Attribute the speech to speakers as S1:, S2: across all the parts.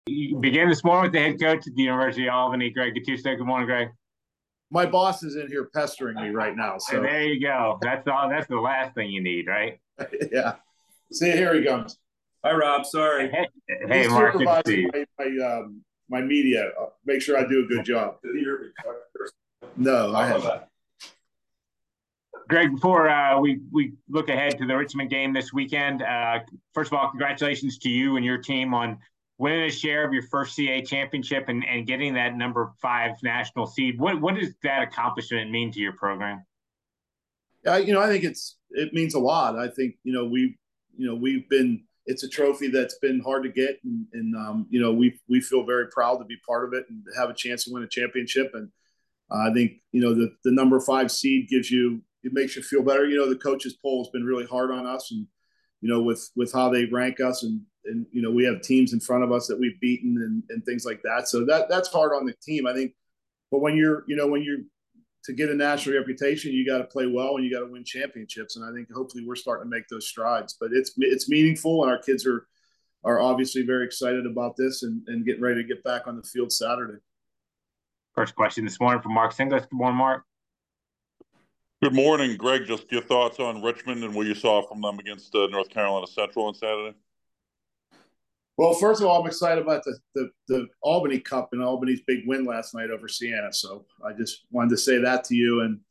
S1: You begin this morning with the head coach at the University of Albany, Greg Gattuso. Good morning, Greg.
S2: My boss is in here pestering me right now.
S1: And
S2: So
S1: there you go. That's all. That's the last thing you need, right?
S2: yeah. See, here he comes.
S3: Hi, Rob. Sorry.
S1: Hey,
S2: He's
S1: Mark. Good to see
S2: supervising
S1: you.
S2: my media. Make sure I do a good job.
S3: Did he hear me?
S2: No, I haven't.
S1: Greg, before we look ahead to the Richmond game this weekend, first of all, congratulations to you and your team on winning a share of your first CA championship and getting that number 5 national seed. What does that accomplishment mean to your program?
S2: Yeah, I think it means a lot. I think we've been. It's a trophy that's been hard to get, and we feel very proud to be part of it and have a chance to win a championship. And I think the number 5 seed it makes you feel better. The coaches poll has been really hard on us, and with how they rank us, and we have teams in front of us that we've beaten and things like that. So that's hard on the team, I think. But when you're to get a national reputation, you got to play well and you got to win championships. And I think hopefully we're starting to make those strides. But it's meaningful, and our kids are obviously very excited about this and getting ready to get back on the field Saturday.
S1: First question this morning from Mark Singles. Good morning, Mark.
S4: Good morning, Greg. Just your thoughts on Richmond and what you saw from them against North Carolina Central on Saturday.
S2: Well, first of all, I'm excited about the Albany Cup and Albany's big win last night over Siena. So I just wanted to say that to you. And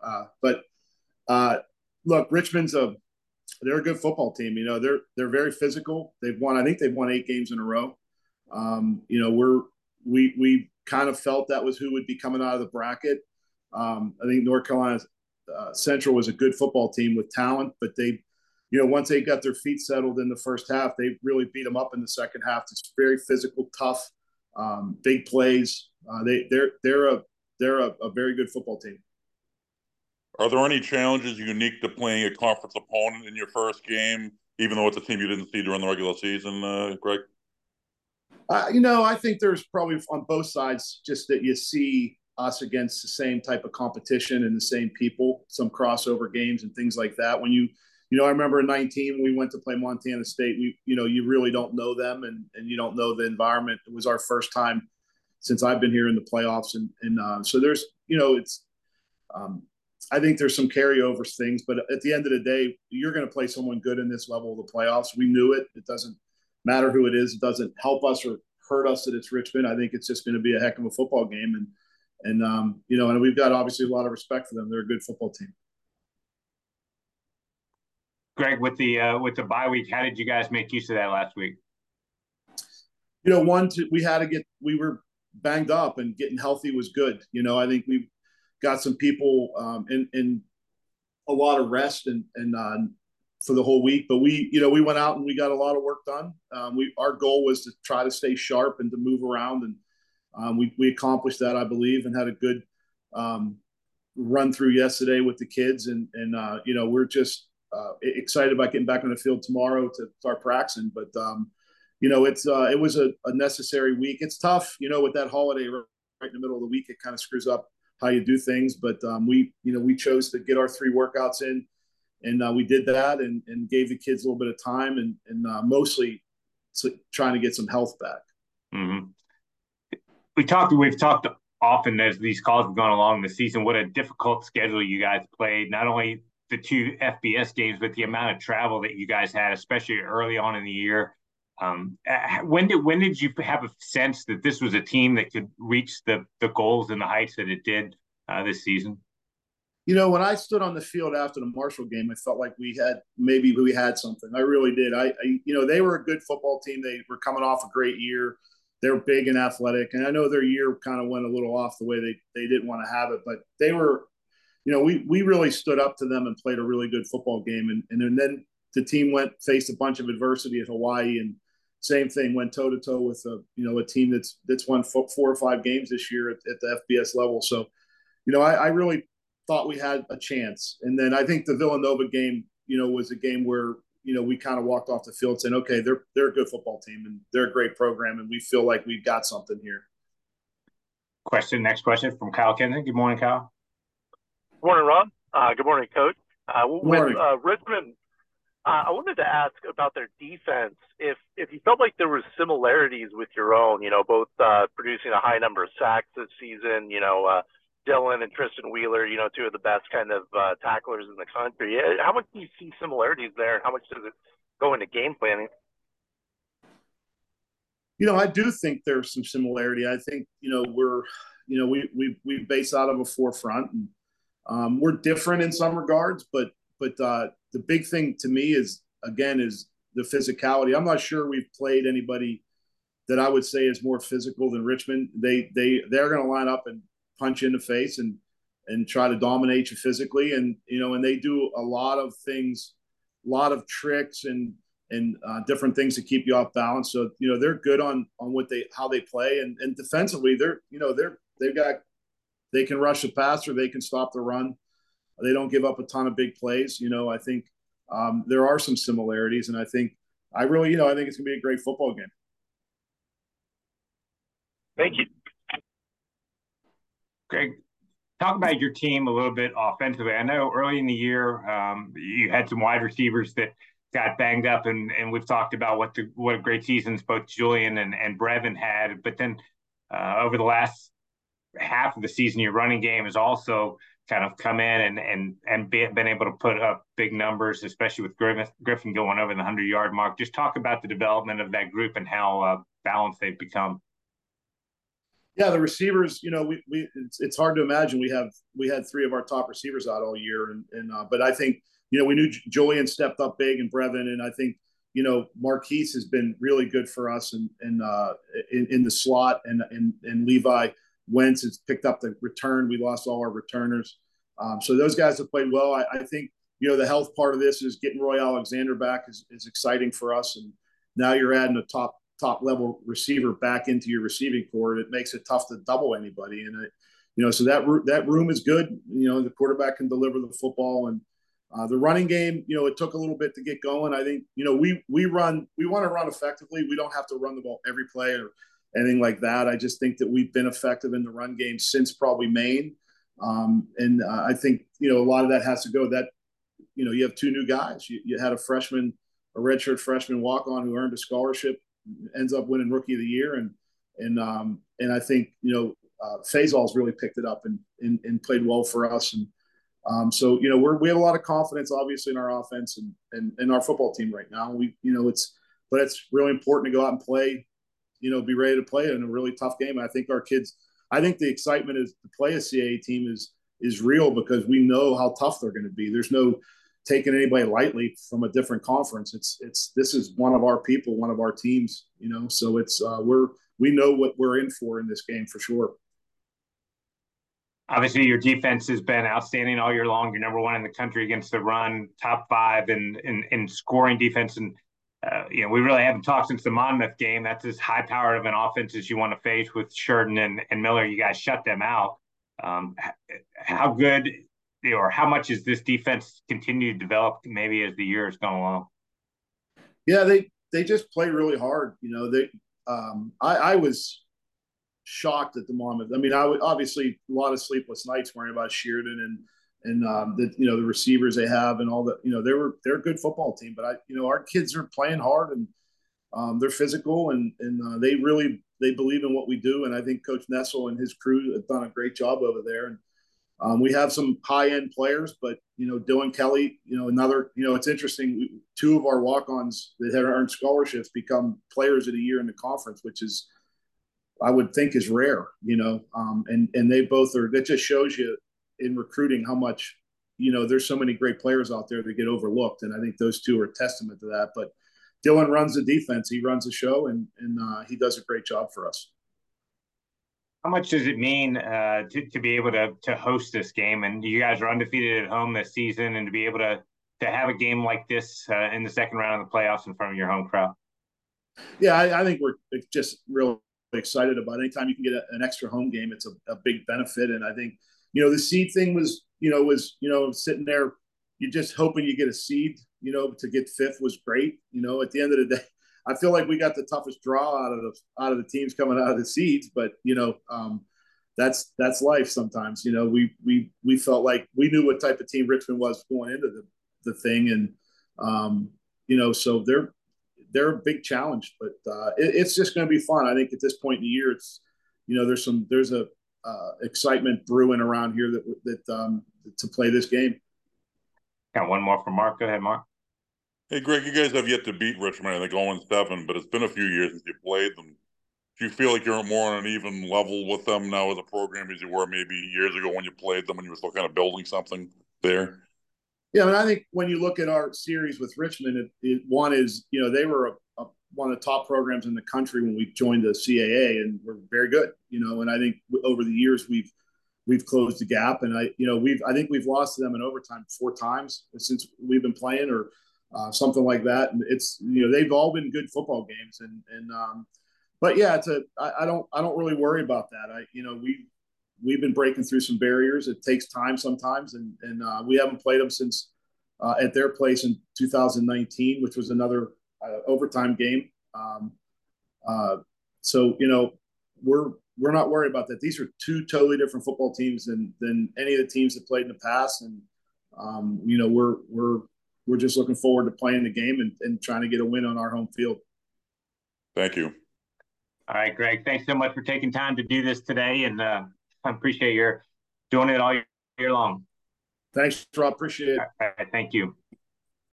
S2: look, they're a good football team. They're very physical. I think they've won 8 games in a row. We kind of felt that was who would be coming out of the bracket. I think North Carolina Central was a good football team with talent, but once they got their feet settled in the first half, they really beat them up in the second half. It's very physical, tough, big plays. They're a very good football team.
S4: Are there any challenges unique to playing a conference opponent in your first game, even though it's a team you didn't see during the regular season, Greg?
S2: I think there's probably on both sides just that you see us against the same type of competition and the same people, some crossover games and things like that. When I remember in 19, we went to play Montana State. You really don't know them and you don't know the environment. It was our first time since I've been here in the playoffs. And so there's, I think there's some carryover things, but at the end of the day, you're going to play someone good in this level of the playoffs. We knew it. It doesn't matter who it is. It doesn't help us or hurt us that it's Richmond. I think it's just going to be a heck of a football game. And we've got obviously a lot of respect for them. They're a good football team.
S1: Greg, with the bye week, how did you guys make use of that last week?
S2: We were banged up, and getting healthy was good. I think we got some people in a lot of rest and for the whole week. But we went out and we got a lot of work done. Our goal was to try to stay sharp and to move around, and we accomplished that, I believe, and had a good run through yesterday with the kids. And we're just excited about getting back on the field tomorrow to start practicing. But it was a necessary week. It's tough, with that holiday right in the middle of the week. It kind of screws up how you do things. But we chose to get our 3 workouts in, and we did that and gave the kids a little bit of time and mostly trying to get some health back.
S1: Mm-hmm. We've talked often as these calls have gone along the season, what a difficult schedule you guys played. Not only the 2 FBS games, but the amount of travel that you guys had, especially early on in the year. When did you have a sense that this was a team that could reach the goals and the heights that it did this season?
S2: When I stood on the field after the Marshall game, I felt like we had something. I really did. They were a good football team. They were coming off a great year. They're big and athletic, and I know their year kind of went a little off the way they didn't want to have it, but they were, we really stood up to them and played a really good football game. And then the team faced a bunch of adversity at Hawaii, and same thing, went toe to toe with a team that's won 4 or 5 games this year at the FBS level. So, I really thought we had a chance. And then I think the Villanova game, was a game where, we kind of walked off the field saying, okay, they're a good football team and they're a great program, and we feel like we've got something here.
S1: Next question from Kyle Kenson. Good morning, Kyle.
S5: Good morning, Rob. Good morning, Coach.
S2: Good morning.
S5: With Richmond
S3: I wanted to ask about their defense. If you felt like there was similarities with your own, both producing a high number of sacks this season, Dylan and Tristan Wheeler, two of the best kind of tacklers in the country. How much do you see similarities there, and how much does it go into game planning?
S2: I do think there's some similarity. I think we base out of a forefront, and we're different in some regards, but the big thing to me is the physicality. I'm not sure we've played anybody that I would say is more physical than Richmond. They're going to line up and punch you in the face and try to dominate you physically, and they do a lot of things, a lot of tricks and different things to keep you off balance. So they're good on how they play, and defensively they can rush the passer, they can stop the run. They don't give up a ton of big plays. I think there are some similarities, and I think it's going to be a great football game.
S3: Thank you.
S1: Greg, talk about your team a little bit offensively. I know early in the year you had some wide receivers that got banged up, and we've talked about what a great seasons both Julian and Brevin had. But then over the last half of the season, your running game has also kind of come in and been able to put up big numbers, especially with Griffin going over the 100-yard mark. Just talk about the development of that group and how balanced they've become.
S2: Yeah, the receivers, it's hard to imagine we had three of our top receivers out all year, but I think we knew Julian stepped up big and Brevin, and I think Marquise has been really good for us and in the slot, and Levi Wentz has picked up the return. We lost all our returners, so those guys have played well. I think the health part of this is getting Roy Alexander back is exciting for us, and now you're adding a top level receiver back into your receiving core. It makes it tough to double anybody, and so that room is good. The quarterback can deliver the football, and the running game, it took a little bit to get going. I think we want to run effectively. We don't have to run the ball every play or anything like that. I just think that we've been effective in the run game since probably Maine, and I think a lot of that has to go that you have two new guys. You had a redshirt freshman walk on who earned a scholarship, ends up winning Rookie of the Year, and I think Faisal's really picked it up and played well for us, and so we have a lot of confidence, obviously, in our offense and our football team right now. But it's really important to go out and play, be ready to play in a really tough game. I think the excitement is to play a CAA team is real because we know how tough they're going to be. There's no taking anybody lightly from a different conference. This is one of our people, one of our teams, so we know what we're in for in this game for sure.
S1: Obviously, your defense has been outstanding all year long. You're number one in the country against the run, top 5 in scoring defense. And, we really haven't talked since the Monmouth game. That's as high-powered of an offense as you want to face with Sheridan and Miller. You guys shut them out. How good or how much is this defense continue to develop maybe as the year has gone along?
S2: Yeah, they just play really hard. I was shocked at the Monmouth. I mean, obviously a lot of sleepless nights worrying about Sheridan and the receivers they have and all that. They're a good football team, but our kids are playing hard and they're physical and they believe in what we do. And I think Coach Nessel and his crew have done a great job over there. And we have some high end players, but Dylan Kelly, another. It's interesting. 2 of our walk-ons that had earned scholarships become players of the year in the conference, which is, I would think, is rare. And they both are. That just shows you in recruiting how much there's so many great players out there that get overlooked, and I think those 2 are a testament to that. But Dylan runs the defense, he runs the show, and he does a great job for us.
S1: How much does it mean to be able to host this game? And you guys are undefeated at home this season, and to be able to have a game like this in the second round of the playoffs in front of your home crowd?
S2: Yeah, I think we're just real excited about it. Anytime you can get an extra home game, it's a big benefit. And I think the seed thing was sitting there, you're just hoping you get a seed. To get 5th was great. At the end of the day, I feel like we got the toughest draw out of the teams coming out of the seeds, but that's life sometimes. We felt like we knew what type of team Richmond was going into the thing, and So they're a big challenge, but it's just going to be fun. I think at this point in the year, it's there's a excitement brewing around here that to play this game.
S1: Got one more from Mark. Go ahead, Mark.
S4: Hey, Greg, you guys have yet to beat Richmond, I think 0-7, but it's been a few years since you played them. Do you feel like you're more on an even level with them now as a program as you were maybe years ago when you played them and you were still kind of building something there?
S2: Yeah, I think when you look at our series with Richmond, one is, they were one of the top programs in the country when we joined the CAA, and we're very good, and I think over the years we've closed the gap, and I think we've lost to them in overtime 4 times since we've been playing, or something like that. And it's, they've all been good football games, but yeah, I don't really worry about that. We've been breaking through some barriers. It takes time sometimes, and we haven't played them since at their place in 2019, which was another overtime game. So we're not worried about that. These are 2 totally different football teams than any of the teams that played in the past, and we're just looking forward to playing the game and trying to get a win on our home field.
S4: Thank you.
S1: All right, Greg, thanks so much for taking time to do this today, and I appreciate your doing it all year long.
S2: Thanks, Rob. Appreciate it.
S1: All right, thank you.